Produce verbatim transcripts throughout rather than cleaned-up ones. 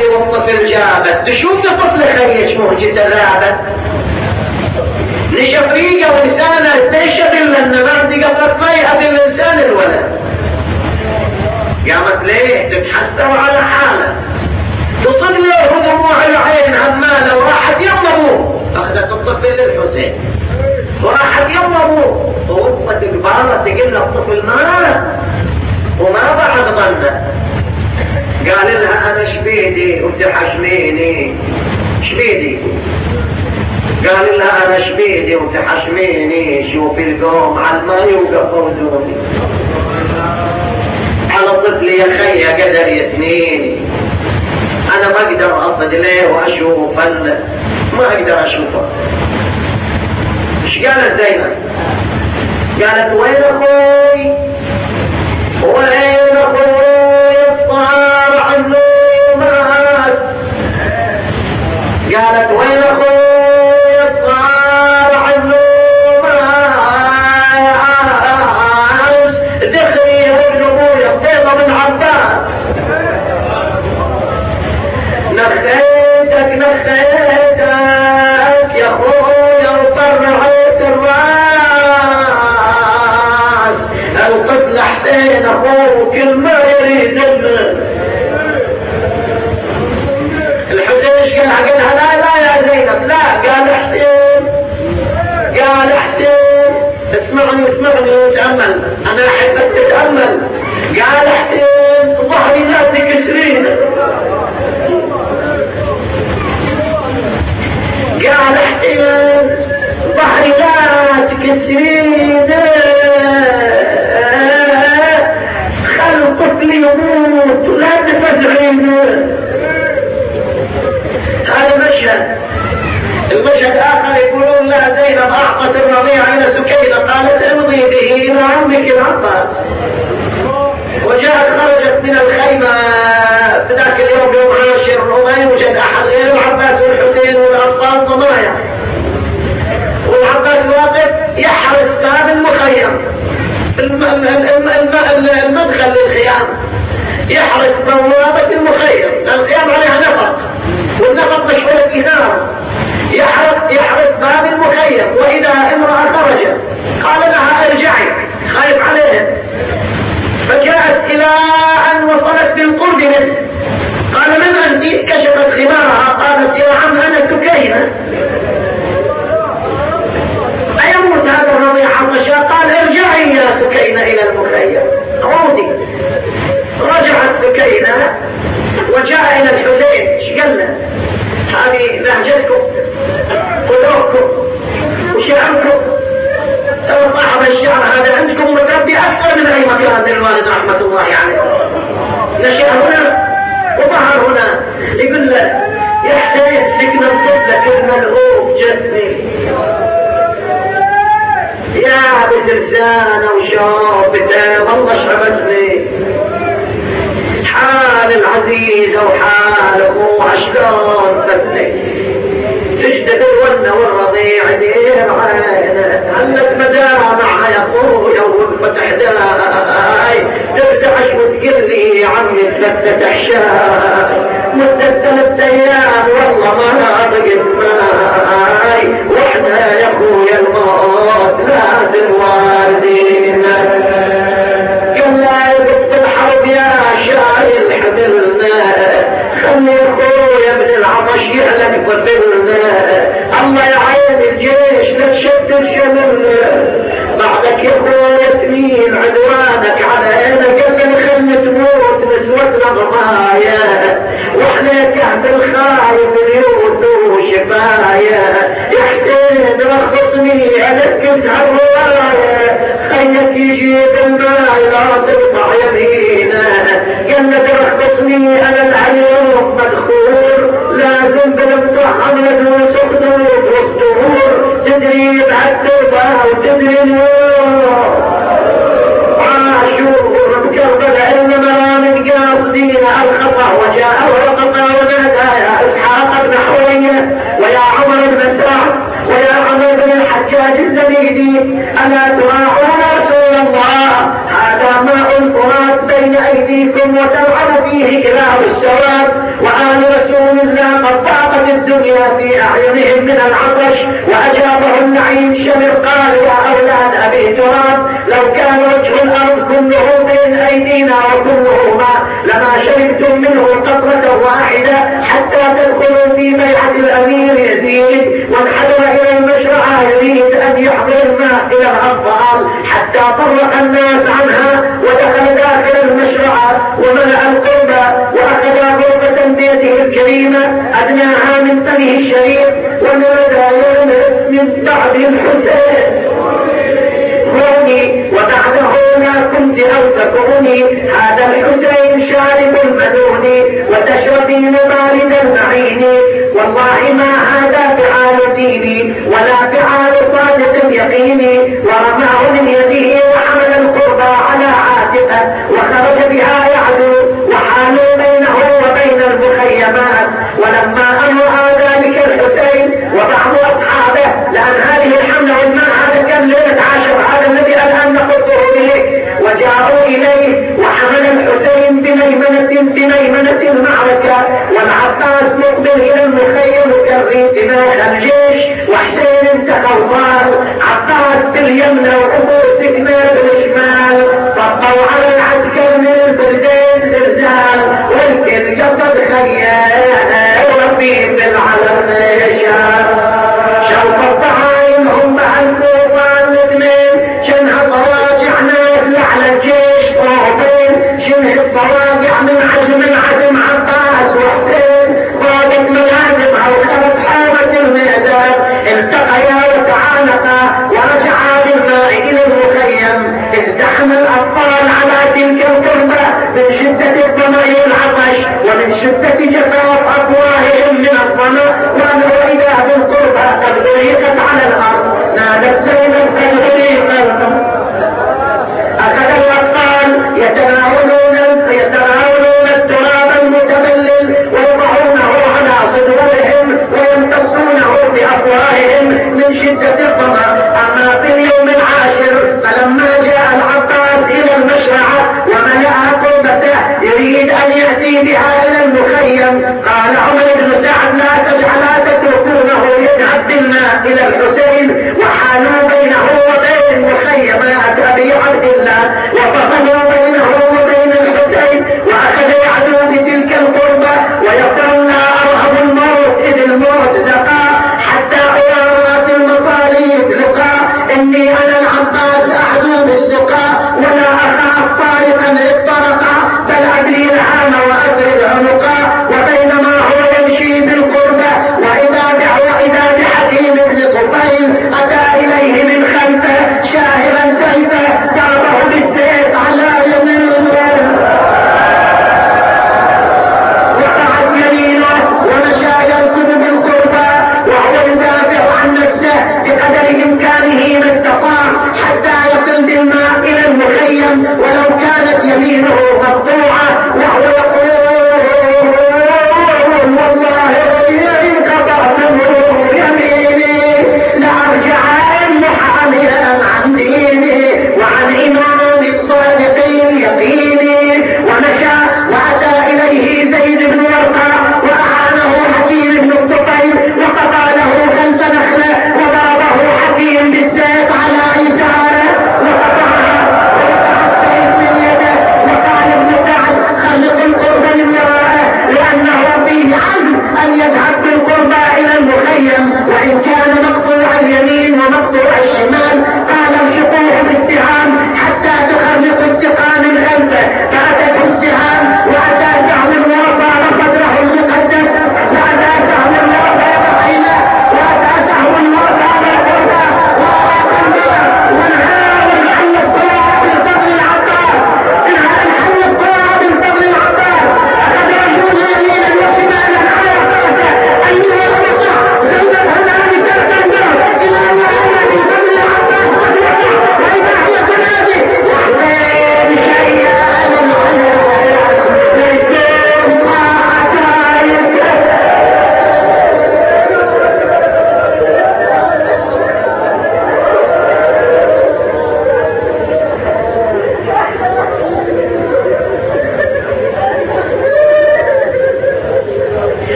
انت والطفل جابت تشوف طفل خيش موجة الرابط لشفريقه ولسانه تشغل لان ما عندي قبلت ميها باللسان الولد. قامت ليه تتحسر على حاله تصب له دموع العين هماله وراحت يم ابوه اخذت الطفل للحسين وراحت يم ابوه ووقفت البارة تقول له الطفل مالك وما بعد ظنه. قال لها انا شبيدي وتحشميني شبيدي. قال لها انا شبيدي وتحشميني شوفي القوم على الماء وقفودوني على طفلي يا خي قدر يثنيني انا ما اقدر اصد ليه واشوف ما اقدر اشوفه. ايش قالت زينب؟ قالت وين اخوي وين اخوي الطار عنه مات. قالت وين اخوي الطار عنه مات دخلي ابن ابويا بيضة من عباس نخيتك نخيتك يا اخويا وطرعت الراس الطفل حسين اخوك ما يريد الحسين. ايش قال قالها لا لا يا زينب لا. قال حسين قال حسين اسمعني اسمعني وتأمل انا احبك تتأمل. قال حسين ظهري لا تكسرين. قال حسين ظهري لا تكسرين خل طفلي يموت ولا تفزعين. هذا مشهد. المشهد اخر يقولون لا زينب اعطت الرضيع الى سكينة قالت امضي به الى عمك العباس وجاءت خرجت من الخيمة في ذاك اليوم يوم عاشر وما يوجد احد غير العباس والحسين والاطفال ضمايا والعباس واقف يحرس باب المخيم المدخل للخيام يحرس بوابة المخيم. الخيام عليها نفق والنفق مشغولة بنار يحرس يحرس باب المخيم واذا امرأة خرجت قال لها ارجعي خايف عليها فجاءت الى ان وصلت بالقرب منه قال من انت؟ كشفت خمارها قالت يا عم انا سكينة ايموت هذا الرضيع عطشا؟ قال ارجعي يا سكينة الى المخيم عودي. رجعت سكينة وجاء الى الحسين. ايش قال له؟ هذه لهجتكم قلوبكم وشعركم ترى صاحب الشعر هذا عندكم متربي اكثر من اي مكان للوالد رحمة الله عليه. نشأ هنا وظهر هنا. يقول له يا حسين سكن الطفلة الملعوب جسمي يا بترسانة وشوفته والله شربتني حال العزيزة وحال اخوها شلون فتني تشتغل الونه والرضيع دير عينه هلت مدامعها يا اخويا وفتح داي ترتعش وتقول لي يا عمي تفتت حشاي مدة ثلاث ايام والله ما ناطقت ماي وحدها يا اخويا الموت لازم واردين. قال لا يبت الحرب يا شايل حملنا خلي اخويا من العطش يهلك طفلنا الله يعين الجيش لا تشتت شملنا بعدك يا اخويا سنين عدوانك علينا قال لي خلي تموت نسوتنا ضمايا واحنا كهف الخايف اليوت وشفايا يا حسين رخصني الكس على الروايه خيك يجيب الماء لا تقطع يمينه قال لي ترخصني انا العيوب مدخول لازم بنمطحن ندوس خدود والصدور تدري بعد توبه وتدري اليوم عاشور بكربلاء انما من قاصدين الخطا وجاء ورقطا ونادى يا اسحاق بن حويه ويا عمر بن سعد ويا عمر بن الحجاج الزبيدي الا تراعون رسول الله هذا ماء الفرات بين ايديكم وتلعب فيه كلاب السواد وآل أعينهم من العطش. وأجابه اللعين شمر قال يا أولاد أبي تراب لو كان وجه الأرض كله بين أيدينا وكله ماء لما شربتم منه قطرة واحدة حتى تدخلوا في بيعة الأمير يزيد وانحدر إلى المشرعة يريد أن يحضر الماء إلى الأطفال حتى طرق الناس عنها ودخل داخل المشرعة وملأ القربة وأخذ غرفة بيده الكريمة أدناها من فمه الشريف ونادى من بعد الحسين روني وبعده لا كنت أو تكوني هذا الحسين شارب المدون وتشربين بارد المعين والله ما هذا فعال ديني ولا فعال صادق يقيني. ورماه من يده وحمل القربى على عاتقه وخرج بها يعدو وحالوا بينه وبين المخيمات. ولما أمر ذلك الحسين وبعض أصحابه لأن هذه الحملة والماء هذا كان ليلة عاشر هذا الذي الآن نخطه به وجاءوا إليه وحمل الحسين بميمنة بميمنة المعركة والعباس مقبل إلى المخيم كالريت ماء الجيش وحسين تخوار عباس باليمنى وأبو سكنة بالشمال طبوا على العسكر من البردين زلزال والكل قصد خيال وربي بالعلم يشار شوف الضحايم هم الكوفان الاثنين شنها صواجع نازل على الجيش طوبين شنه الصواجع من عزم عزم عباس وحسين ضابط ملازمها وخلت حارة الميدان التقيا وتعانقا ورجعا بالماء الى المخيم ازدحم الاطفال على تلك القربة من شدة الظمأ والعطش ومن شدة جفاف افواههم من الظمأ وانه اذا بالقربة قد ضيقت على الارض نادت زينب قد ضيقت. اخذ الاطفال يتناولون يتناولون التراب المتبلل ويضعونه على صدورهم ويمتصونه بافواههم من شدة الظمأ. اما في اليوم العاشر فلما جاء العباس الى المشرعة وملأ قربته يريد ان يأتي بها الى المخيم قال عمر بن سعد لا تجعل تتركونه يذهب بالماء الى الحسين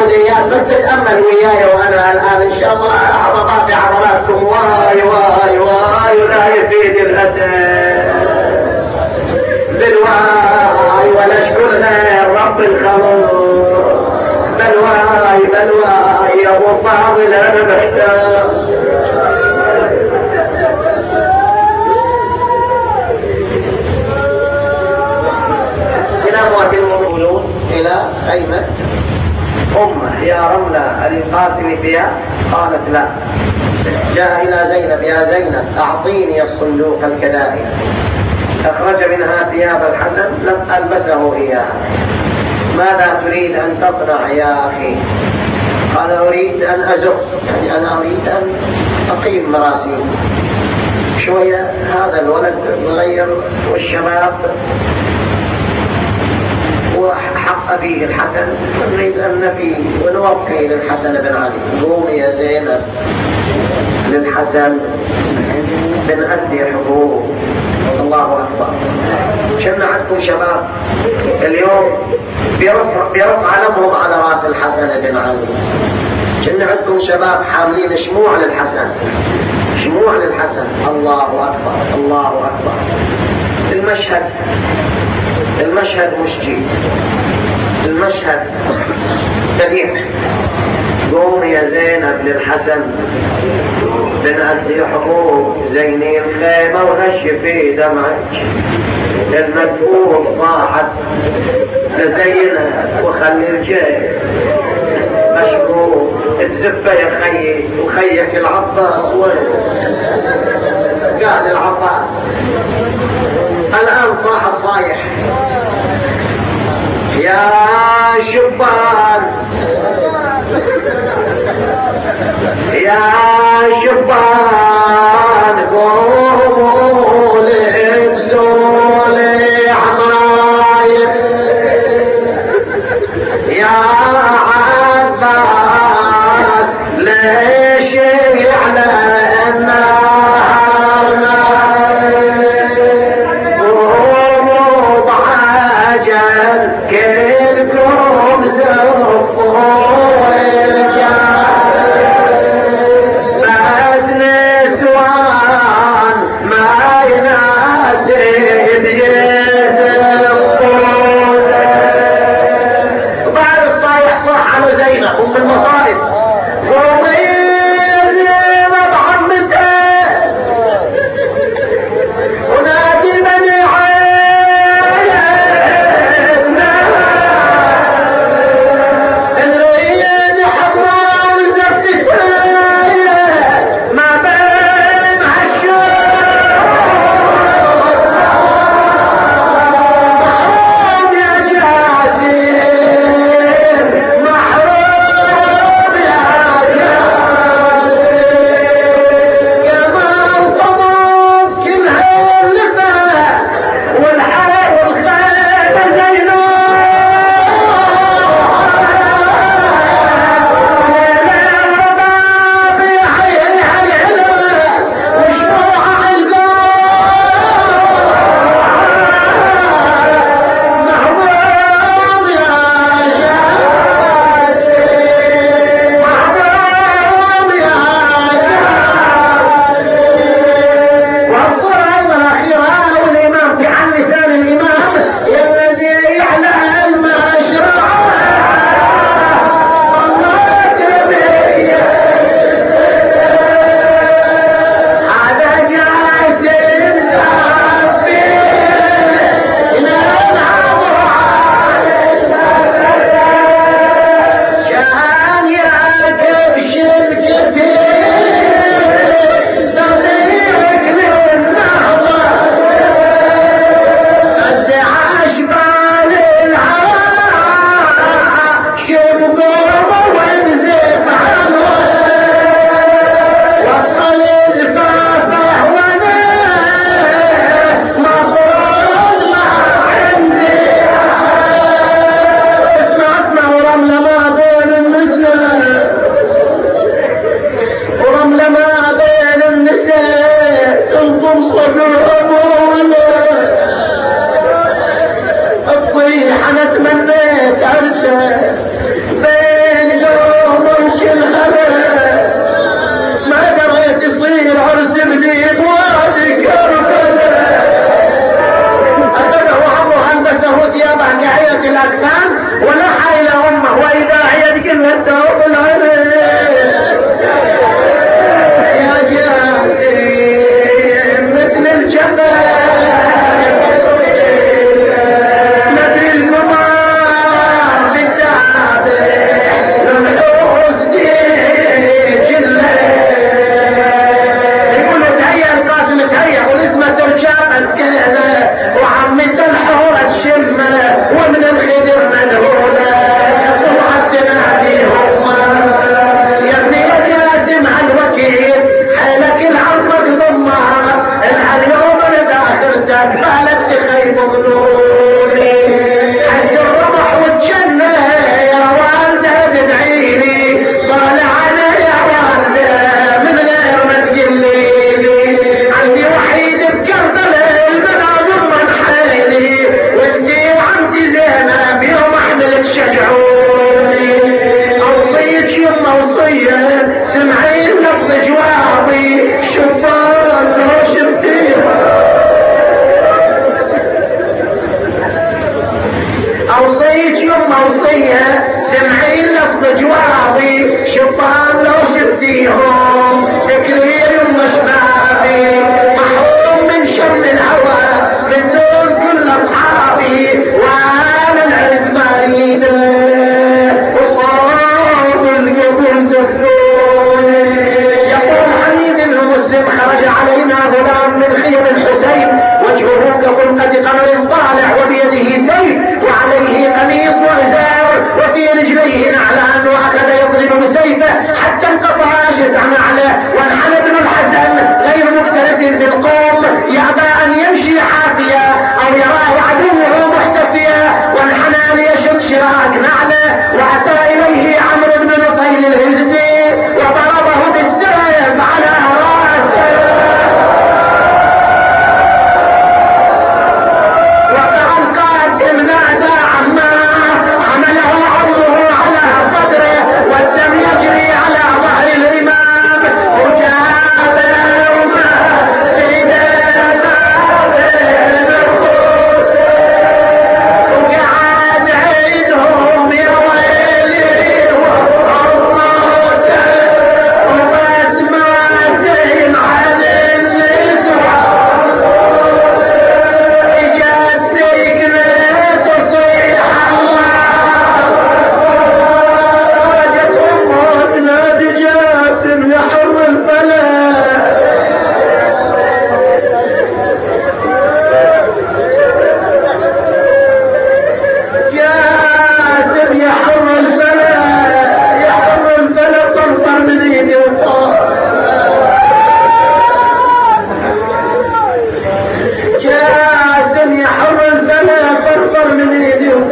العبوديات، بس تتأمل وياي وأنا الآن إن شاء الله عضلاتي عضلاتكم. واي واي واي لا يفيد الأسد بالواي ولا اشكرنا الرب الخلق. بلواي بلواي يا ابو فاضل انا محتاج. الى موت المولود الى خيمة امه يا رملة القاسم فيها، قالت لا. جاء الى زينب يا زينب اعطيني الصندوق الكدائي. اخرج منها ثياب الحسن لم البسه اياها. ماذا تريد ان تصنع يا اخي؟ قال اريد ان ازق، يعني انا اريد ان اقيم مراسيم شويه. هذا الولد صغير والشباب وحق ابيه الحسن، نريد ان نفي ونوفي للحسن بن علي. قومي يا زينب للحسن بنأدي حقوق. الله أكبر. كنا عندكم شباب اليوم بيرفع, بيرفع علمهم على رأس الحسن بن علي. كنا عندكم شباب حاملين شموع للحسن، شموع للحسن. الله أكبر الله أكبر. المشهد المشهد مشجي، المشهد بديع. قوم يا زينب للحسن بنأدي حقوق زيني الخيمة ونشفي دمعك. المدفوع صاحت تزينها وخلي الجيل مشكور. الزفة يا خيي وخيك العباس وين؟ قال العباس الآن صاحت صايح يا شبان يا شبان قوموا لابسوا لي عمايل يا عباس ليش يعلى قوموا بعجل كلكم زفوا الجاه.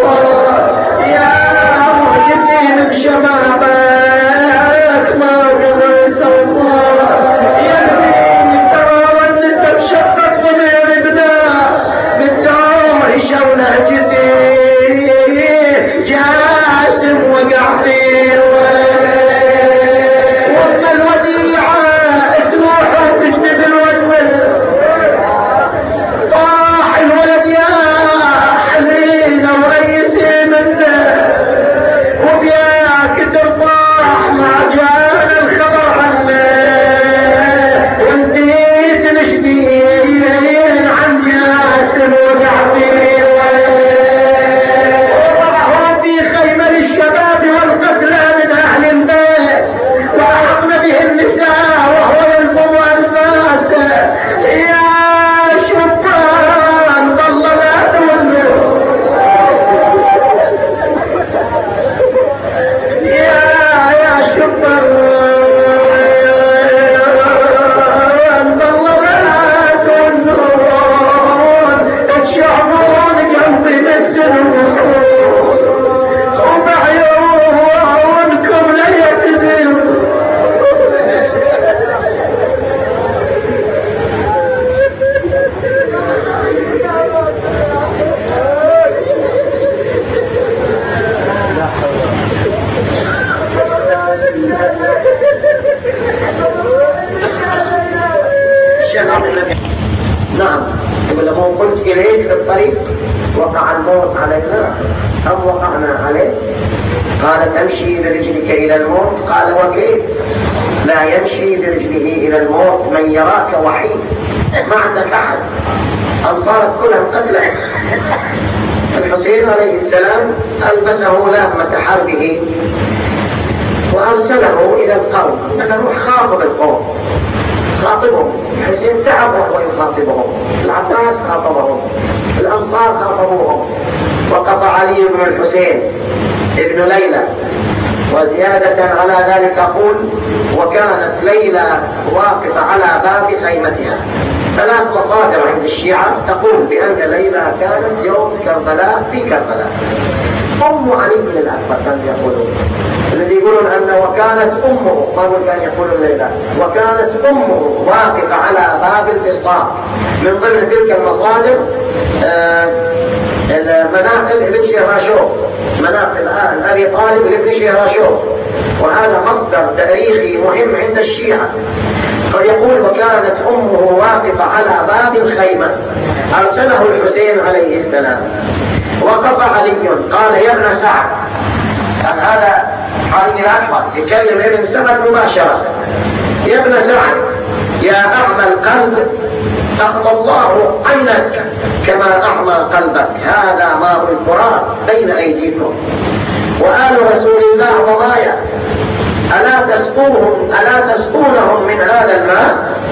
يا معجزي من شبابك ما قضيت الله يا ابني ترى ولدت بشقة ضمير ابنه بالدور شوله جديد جاسم وقع فيه واما الوديعة تروح وتجذب الولد طاح الولد يا حزينة وريسي منه وبياك ترطاح ما جانا الخبر عنه وانتيت نشدين عن جاسم وقع فيه وضعه في خيمة الشباب والقتلى من أهل البيت وأحقن به النساء وهو يلفظ أنفاسه يا شبان ظل لا تولوا يا يا شبان ظل لا تولون تشعبون قلبي بالسنون وبعيونكم لا يكذبون نعم يقول لما قلت إليك في الطريق وقع الموت علينا أم وقعنا عليه؟ قال تمشي برجلك إلى الموت. قال وكيف؟ لا يمشي برجله إلى الموت من يراك وحيد ما عندك أحد أنصارك كلهم قتلى. الحسين عليه السلام ألبسه لامة حربه وأرسله إلى القوم أن روح خاطب القوم خاطبهم. الحسين تعب وهو يخاطبهم. العباس خاطبهم، الأنصار خاطبوهم. وقف علي بن الحسين ابن ليلى. وزيادة على ذلك أقول وكانت ليلى واقفة على باب خيمتها. ثلاث مصادر عند الشيعة تقول بأن ليلى كانت يوم كربلاء في كربلاء. أم علي بن الأكبر كانوا يقولون، الذي يقولون أن وكانت أمه ما يقول كان يقولون ليلى وكانت أمه واقفة على باب البسطام. من ضمن تلك المصادر مناقل ابن شهراشوف، مناقل أبي طالب لابن شهراشوف، وهذا مصدر تاريخي مهم عند الشيعة. فيقول وكانت أمه واقفة على باب الخيمة أرسله الحسين عليه السلام. وقف علي قال يا ابن سعد، كان هذا علي الأكبر يكلم ابن سعد مباشرة، يا ابن سعد يا أعمى القلب أخطى الله عينك كما أعمى قلبك، هذا ماء الفرات بين أيديكم وآل رسول الله ومايا، ألا تسقوهم ألا تسقونهم من هذا الماء؟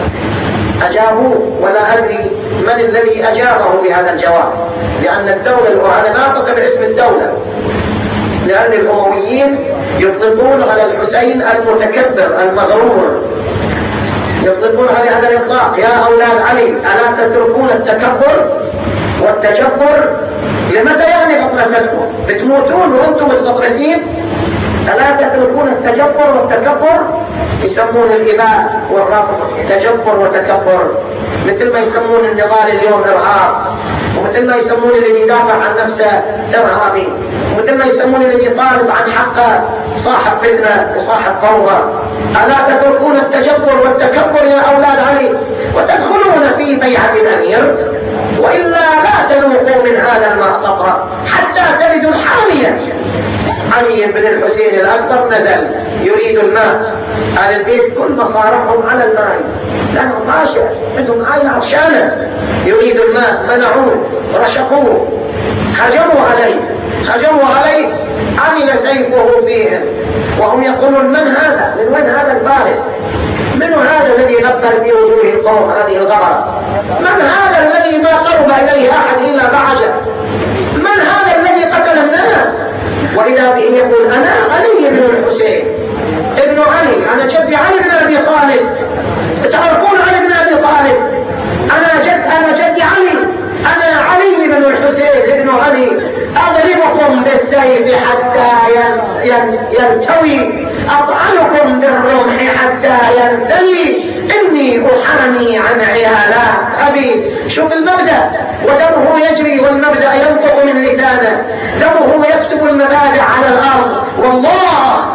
أجابوه ولا أدري من الذي أجابه بهذا الجواب، لأن الدولة وهذا ناطق باسم الدولة، لأن الأمويين يطلقون على الحسين المتكبر المغرور، يطلقون على هذا الإطلاق يا أولاد علي ألا تتركون التكبر والتجبر؟ لمتى يعني بطمستكم؟ بتموتون وأنتم مستطرسين؟ ألا تتركون التجبر والتكبر؟ يسمون الإباء والرفض تجبر وتكبر، مثل ما يسمون النضال اليوم إرهاب، ومثل ما يسمون الذي يدافع عن نفسه إرهابي، ومثل ما يسمون الذي يطالب عن حقه صاحب فتنة وصاحب فوضى. ألا تتركون التجبر والتكبر يا أولاد علي وتدخلون في بيعة الأمير؟ وإلا لا تذوقوا من هذا الماء قطرة حتى تلدوا الحامية. علي بن الحسين الأكبر نزل يريد الماء، أهل البيت كل مصارحهم على الماء لأنه طاشع عندهم عين عطشانة، يريد الماء منعوه رشقوه هجموا عليه هجموا عليه عمل سيفه فيهم وهم يقولون من هذا؟ من وين هذا الفارس؟ من هذا الذي نبر في وجوه القوم هذه الغبرة؟ من هذا الذي ما قرب إليه أحد إلا بعجه؟ من هذا الذي قتل الناس؟ وإذا به يقول أنا علي بن الحسين ابن علي، أنا جدي علي بن أبي طالب، تعرفون علي بن أبي طالب، أنا جد أنا جدي علي، أنا علي بن الحسين ابن علي أضربكم بالسيف حتى يلتوي، أطعنكم بالرمح حتى ينثني، إني أحامي عن عيالات أبي. شوف المبدأ، ودمه يجري والمبدأ ينطق من لسانه، دمه يكتب المبادئ على الأرض، والله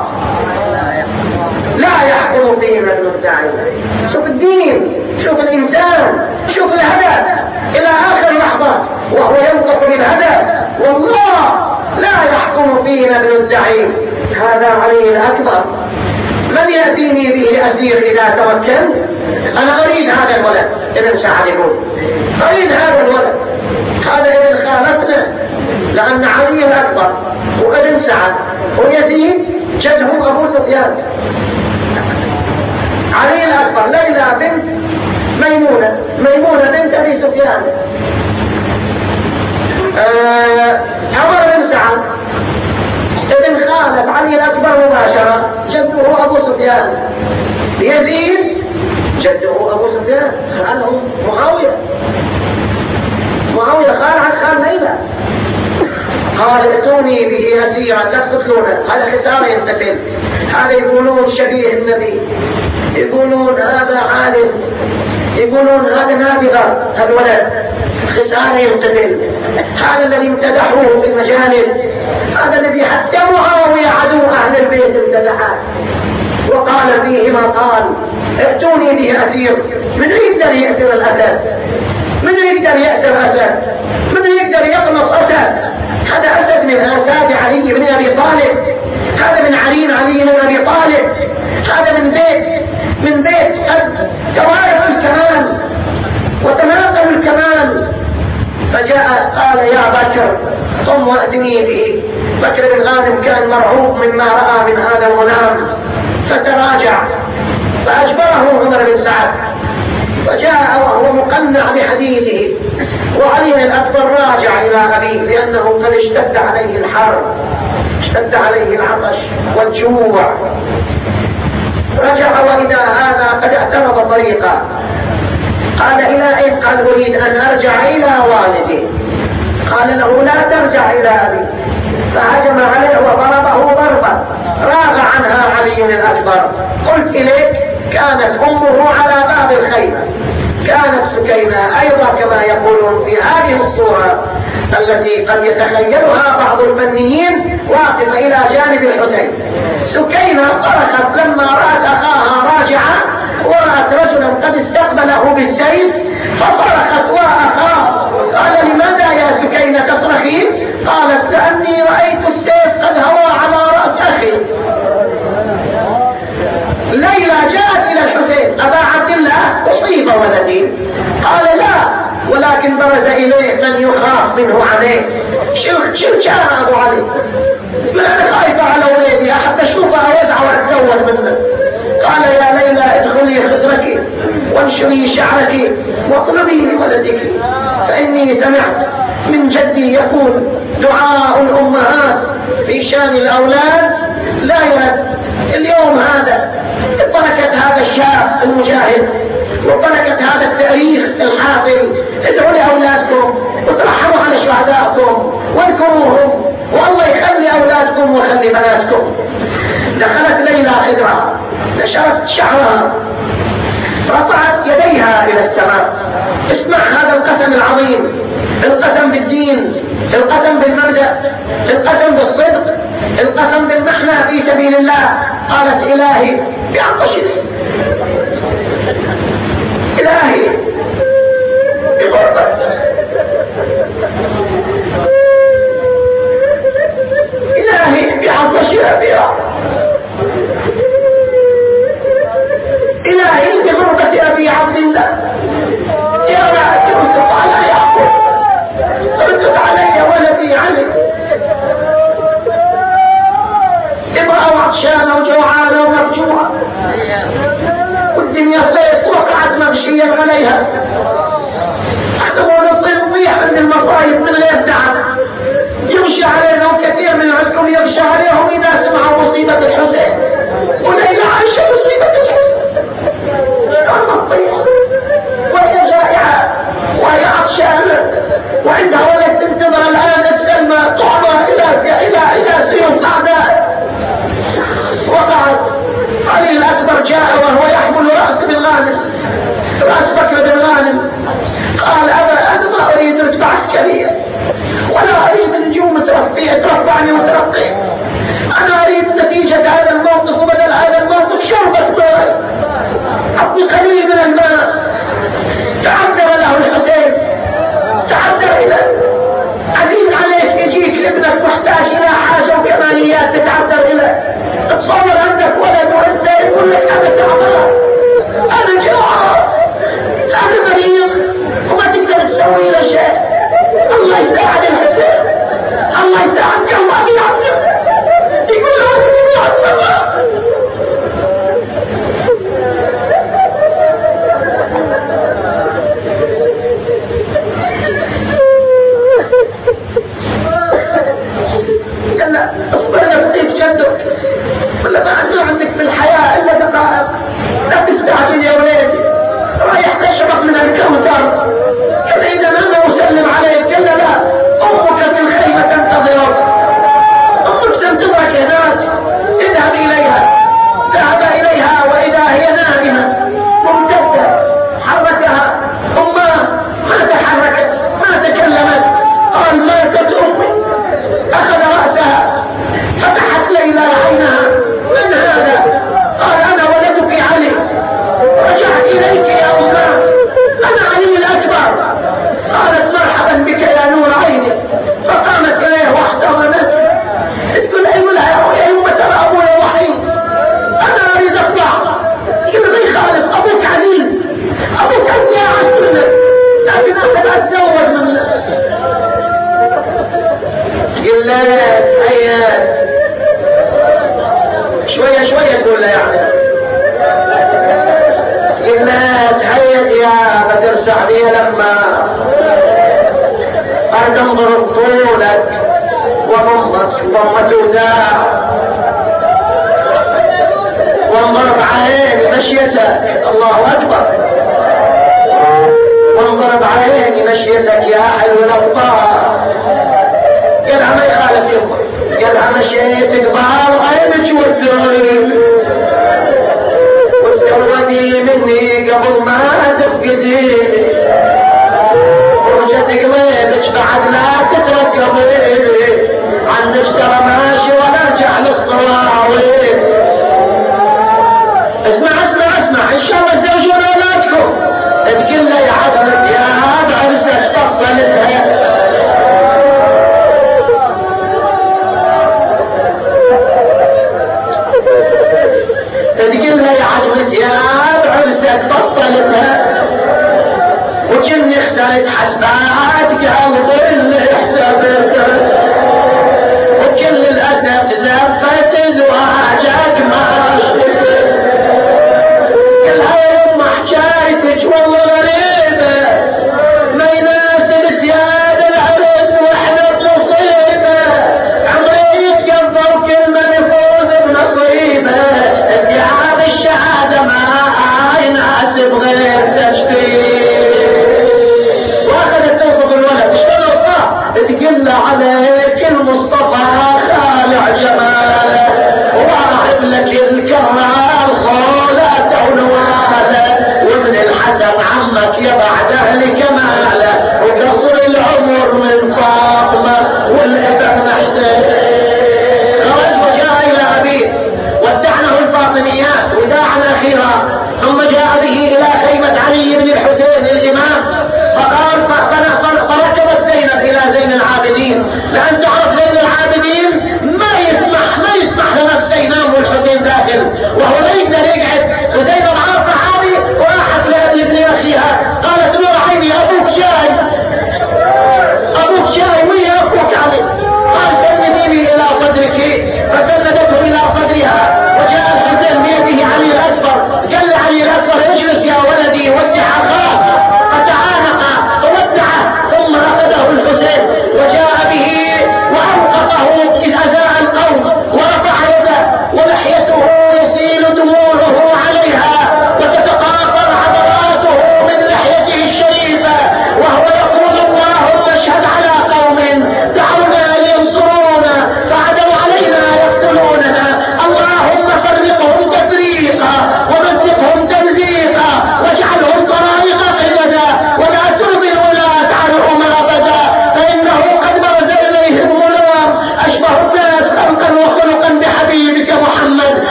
لا يحكم فينا المدعي. شوف الدين، شوف الإنسان، شوف الهدف إلى آخر لحظة وهو ينطق بالهدف، والله لا يحكم فينا المدعي. هذا علي الأكبر. من يأتيني به أسير إذا تمكنت؟ أنا أريد هذا الولد. ابن سعد يقول أريد هذا الولد، هذا ابن خالتنا، لأن علي الأكبر وابن سعد ويزيد جده أبو سفيان. علي الأكبر ليلى بنت ميمونة، ميمونة بنت أبي سفيان. عمر بن سعد ابن خالة علي الأكبر مباشرة، جده أبو سفيان. يزيد جده أبو سفيان، خالهم معاوية، معاوية خال عن خال ليلى. قال ائتوني به أسيرا، لا تقتلونه، هذا خسارة ينتقل. هذا يقولون شبيه النبي، يقولون هذا عالم، يقولون هذا نابغة، الولد خسارة ينتقل. هذا الذي امتدحوه في المجالس، هذا الذي حتى معاوية عدو أهل البيت امتدحه وقال فيه ما قال. ائتوني به أسير. من يقدر يأسر الأسد؟ من يقدر يأسر أسد؟ من يقدر يقنص أسد؟ هذا أسد من أساد علي بن أبي طالب، هذا من عرين علي بن أبي طالب، هذا من بيت من بيت توارث الكمال وتناقل الكمال. فجاء قال يا بكر قم وأتني به. بكر بن غانم كان مرعوب مما رأى من هذا الغلام، فتراجع فأجبره عمر بن سعد، فجاء وهو مقنع بحديثه. وعلي الأكبر راجع إلى أبيه لأنه قد اشتد عليه الحر، اشتد عليه العطش والجوع. رجع وإذا هذا قد اعترض طريقا. قال إلى أين؟ قال أريد أن أرجع إلى والدي. قال له لا ترجع إلى أبي. فهجم عليه وضربه ضربا راغ عنها علي الأكبر. قلت إليك كانت أمه على باب الخيمة، كانت سكينة أيضا كما يقولون في هذه الصورة التي قد يتخيلها بعض الفنيين واقفة إلى جانب الحسين. سكينة صرخت لما رأت أخاها راجعا ورأت رجلا قد استقبله بالسيف، فصرخت وأخاه. قال لماذا يا سكينة تصرخين؟ قالت لأني رأيت السيف قد هوى على رأس أخي. ليلى جاءت إلى الحسين أبا عبد الله أصيب ولدي. قال لا، ولكن برز إليه من يخاف منه عليه. شو شو كان أبو علي؟ ما أنا خايفة على ولدي، أحب أشوفها وأزعى وأتزوج منه. قال يا ليلى ادخلي خدرك وانشري شعرك واطلبي لولدك، فإني سمعت من جدي يقول دعاء الأمهات في شان الأولاد لا يرد. اليوم هذا بركة هذا الشاب المجاهد وبركة هذا التاريخ الحافل، ادعوا لأولادكم وترحموا على شهدائكم واذكروهم، والله يخلي أولادكم ويخلي بناتكم. دخلت ليلى خدرها، نشرت شعرها، رفعت يديها إلى السماء. اسمع هذا القسم العظيم، القسم بالدين، القسم بالمبدأ، القسم بالصدق، القسم بالمحنى في سبيل الله. قالت إلهي بعطشك، إلهي بغربتك، إلهي بعطشها بها، إلهي بغربة أبي عبد الله. يا رأت يوسف على يعقوب، ردت علي ولدي علي. امرأة عطشانة وجوعانة ومرجوعة، والدنيا صيف وقعت مغشيا عليها. احتمال الصيف ميح عند المصايب من غير تعب. يغشى علينا وكثير من العسكر يغشى عليهم إذا سمعوا مصيبة الحسين، وليلى عايشة مصيبة الحسين. وهي جائعة وهي عطشانة وعندها ولد تنتظر الآن يلا هيا شوية شوية تقول له يعني يلا تهيد يا بدر سعدية لما قد انظر طولك وضمت ضمت وداع وانظر بعيني مشيتك الله اكبر وانظر بعيني مشيتك يا حلو الابطال قالها ما يخالف يمه قالها مشيت قبال عينك والدول وتقربي مني قبل ما تفقديني